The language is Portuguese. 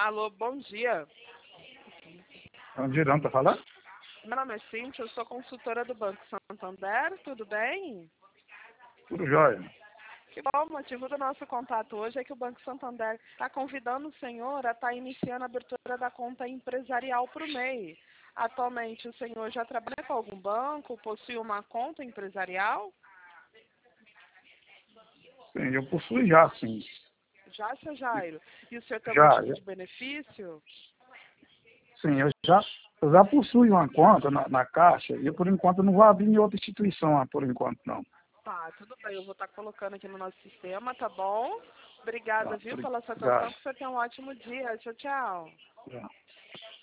Alô, bom dia. Bom dia, não, tá falando? Meu nome é Cíntia, eu sou consultora do Banco Santander, tudo bem? Tudo jóia. Que bom, o motivo do nosso contato hoje é que o Banco Santander está convidando o senhor a estar iniciando a abertura da conta empresarial para o MEI. Atualmente, o senhor já trabalha com algum banco, possui uma conta empresarial? Sim, eu possuo já, sim. Já, seu Jairo? E o senhor tem algum Já, tipo de benefício? sim, eu já possuo uma conta na Caixa e eu, por enquanto, não vou abrir em outra instituição, por enquanto, não. Tá, tudo bem, eu vou estar colocando aqui no nosso sistema, tá bom? Obrigada, Tá, viu, pela sua atenção, obrigado. que o senhor tenha um ótimo dia. Tchau, tchau. Já.